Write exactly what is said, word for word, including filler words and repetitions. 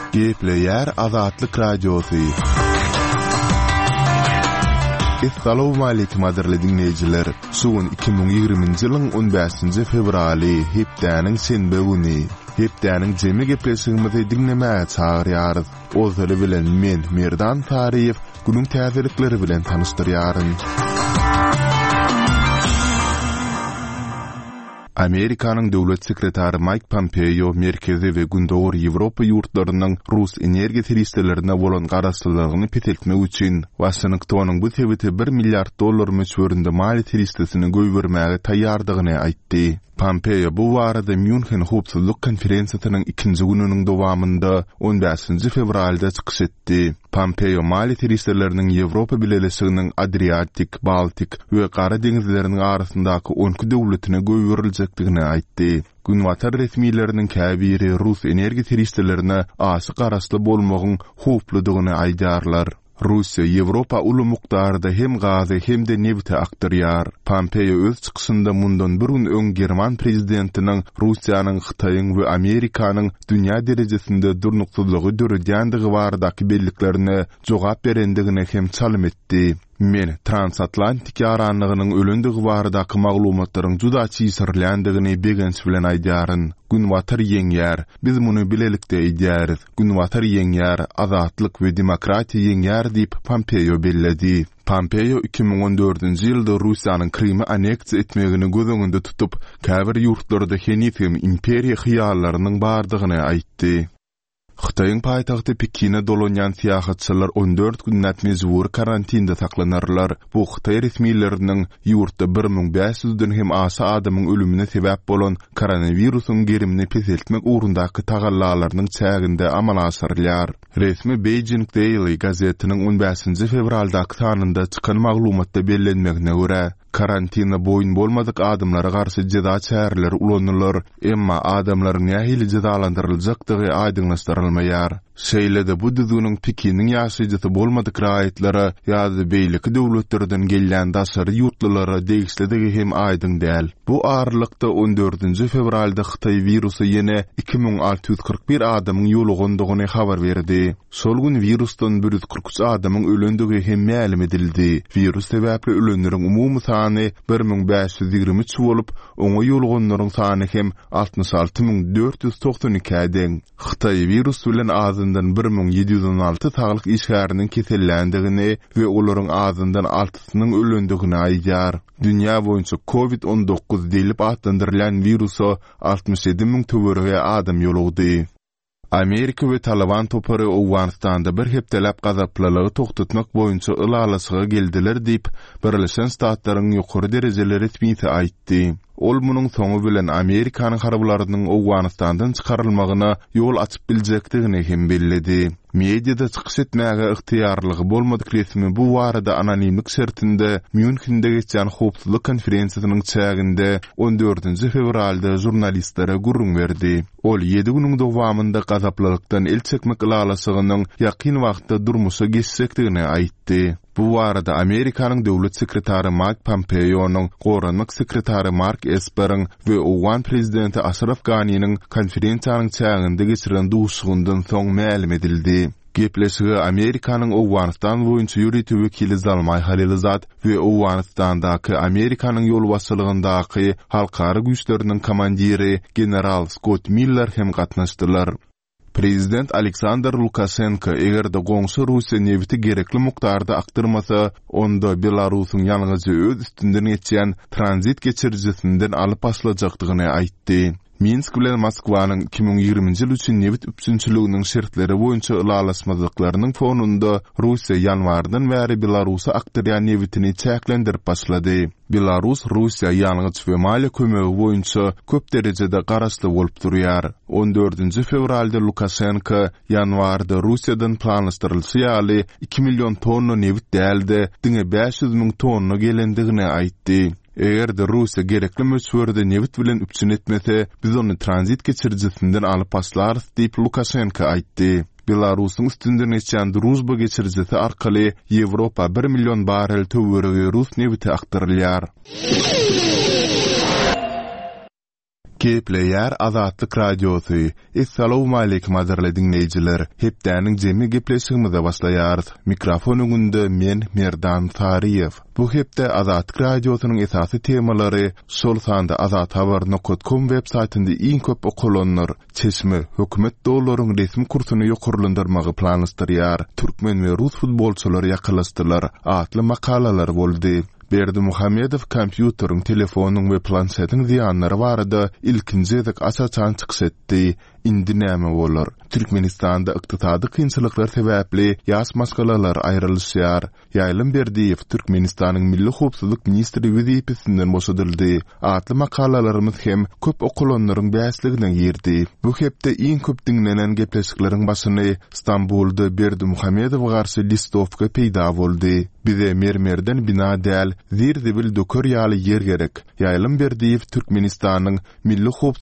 Gepleyer Azatlyk Radiosu. Assalamu alaykum aderli dinleyijiler. Sugun iki bin ýigriminji ýylyň on beşinji fevraly hepdäniň şenbe güni. Hepdäniň jemi gepleşigimizi dinlemäge çagyrýarys. Ozary bilen men Merdan Tariýew günüň täzelikleri bilen tanışdyrýaryn. Amerikanyň döwlet sekretary Mike Pompeo merkezi we gündöwür Ýewropa ýurtlarynyň Rus energiýa teristlerine bolan garaşsyzlygyny peteltmek üçin Washingtonyň bu tebiti bir milliard dollar möçberinde mali teristesini göýbermäge taýýardygyny aýtdy. Pompeo bu barada München howpsuzlyk konferensiýasynyň ikinji gününiň dowamında on beşinji fevralda çykyş etdi. Pompeo mali teristleriniň Ýewropa bileşiginiň Adriatik, Baltik we Gara deňizleriniň arasyndaky onky döwletine göýberilejekdigini aýtdy. Günwatar resmiýetleriniň käbiri Rus energiýa teristlerine aşy garaşly bolmagyň howpludygyny aýdarlar. Russiya Ýewropa uly mukdarda hem gazy hem de neft aktarýar. Pompeo öz çykyşynda mundan bir gün öň German prezidentiniň Russiýanyň, Hytaýyň we Amerikanyň dünýä derejesinde durnuksuzlygy döredýändigi baradaky belliklerine jogap berendigine hem çalym etdi. Men transatlantik ýaranlygynyň ölendigi baradaky maglumatlaryň juda çysyrländigini begins bilen aýdaryn. Günwatar ýeňýär, biz muny bilelikde edýäris. Günwatar ýeňýär, azatlyk we demokratiýa ýeňýär diýip Pompeo belledi. Pompeo iki bin on dördünji ýylda Russiýanyň Krimi aneksiýa etmegini göz öňünde tutup, käbir ýurtlarda henifem imperiýa hyýallarynyň bardygyny aýtdy. Hytaýyň paýtagty Pekine dolanýan syýahatçylar on dört günnät mezbur karantinda saklanarlar. Bu Hytaý resmiýetleriniň ýurtda bir min beş ýüzden hem aşy adamyň ölümine sebäp bolan koronawirusyň gerimini peseltmek ugrundaky tagallalarynyň çäginde amala asyrlar. Resmi Beijing Daily gazetiniň on beşinji fevraldaky sanynda çykan maglumatda bellenmegine görä, karantina boyun bolmadyk adamlara garşy jeda çäreleri ulanýarlar, emma adamlaryň nähili jedalandyryljakdygy aýdynlaşdyrylmaýar. Şeýlede bu düzgünüň pikiniň ýaşaýjysy bolmadyk raýatlara ýa-da beýleki döwletlerden gelýän daşary ýurtlalara degisligi hem aýdyn däl. Bu aralykda on dördünji fevralda Hytaý wirusy ýene iki bin alty ýüz kırk bir adamyň ýolugandygyny habar berdi. Şol gün wirusdan bir ýüz kırk üç adamyň ölendigi hem ma'lum edildi. Wirus sebäpli ölenleriň umumy sany bir min beş ýüz ýigirme üç bolup, oňa ýoluganlaryň sany hem altmış alty min dört ýüz toksan iki adyň. Hytaý wirus bilen azyndan bir min ýedi ýüz on alty saglyk işgäriniň kesellendigini we olaryň azyndan altysynyň ölendigini aýdar. Dünýä boýunça covid on dokuz diýilip atlandyrylan wirusa altmış ýedi min töwerege adam ýolugdy. Amerika we Taliban topary Awganistanda bir hepdelap gazaplylygy toktatmak boýunça ılalasıga geldiler diýip Birleşen Ştatlaryň ýokary derejeleri resmiýeti aýtdy. Ol munyň soňy bilen Amerikanyň harbalarynyň Awganistandan çykarylmagyna ýol açyp biljekdigini hem belledi. Mediada çykyş etmäge ygtyýarlygy bolmadyk resmi bu barada anonimlik şertinde Münchende geçen howpsuzlyk konferensiýasynyň çäginde on dördünji fevralda jurnalistlere gurrun berdi. Ol ýedi günüň dowamında gazaplylykdan el çekmek ýalysygynyň ýakyn wagtda durmuşa geçsekdigini aýtdy. Bu barada Amerikanyň döwlet sekretary Mike Pompeo'nyň goranlyk sekretary Mark Esper'ň we Owgan prezidenti Ashraf Ghani'niň konferensiýanyň çäginde geçiren duşgundan soň ma'lum edildi. Gepleşigi Amerikanyň Awganistan boýunça ýürütü wekili Zalmay Halilzad we Awganistandaky Amerikanyň ýol başçylygyndaky halkary güýçleriniň komandiri general Scott Miller hem gatnaşdylar. Prezident Aleksandr Lukashenko egerde goňşy Russiýa nefti gerekli mukdarda aktyrmasa, onda Belarusyň ýalňyzy öz üstünden geçýän tranzit geçirjisinden alyp başlajakdygyny aýtdy. Minsk bilen Moskwanyň iki bin ýigriminji ýyl üçin neft üpçünçiliginiň şertleri boýunça ılalaşmazyklarynyň fonunda Russiýa ýanwardan bäri Belarusy aktarýan neftini çäklendirip başlady. Belarus Russiýa ýalňyz we mali kömegi boýunça köp derejede garaşly bolup durýar. on dördünji fevralda Lukashenko ýanwarda Russiýadan planlaşdyrylýan iki milyon tonna neft däldi, diňe beş ýüz min tonna gelendigini aýtdy. Eger de Russiýa gerekli möçberde neft bilen üpçün etmese, biz onu tranzit geçirjisinden alyp başlarys diýip Lukashenko aýtdy. Belarusyň üstünden geçen Druzhba geçirjisi arkaly Ýewropa bir milyon barrel töwerege Rus nefti aktarylýar. Gepleýär Azatlyk radiosu. Assalamu alaykum azyrly dinleýijiler. Hepdäniň jemi gepleşigimize başlaýar. Mikrofon öňünde men Merdan Tariýew. Bu hepde Azatlyk radiosynyň esasy temalary şol sanda azat habar nokta com web saytynda iň köp okulanlar, çeşme, hökümet dowlarynyň resmi kursuny ýokurlandyrmagy planlastyrýar. Türkmen we rus futbolçylary ýakalaşdylar. Atly makalalar boldy. Berdi Muhammedow kompýuteryň, telefonyň we planşetiň ziýanlary barada ilkinji edek açaçan çykyş etdi. Indi näme bolar? Türkmenistanda ykdysady kynçylyklar sebäpli ýaş maskalalar aýrylýar. Ýaýlym Berdiýew Türkmenistanyň Milli Howpsuzlyk ministri wezipesinden boşadyldy. Atly makalalarymyz hem köp okulanlaryň bäsliginden ýerdi. Bu hepde iň köp dinlenen gepleşikleriň başyny Stambulda Berdi Muhammedow garşy listowka peýda boldy. Bize mermerden bina däl, zir-zibil dökör ýaly ýer gerek. Ýaýlym Berdiýew Türkmenistanyň Milli Howpsuzlyk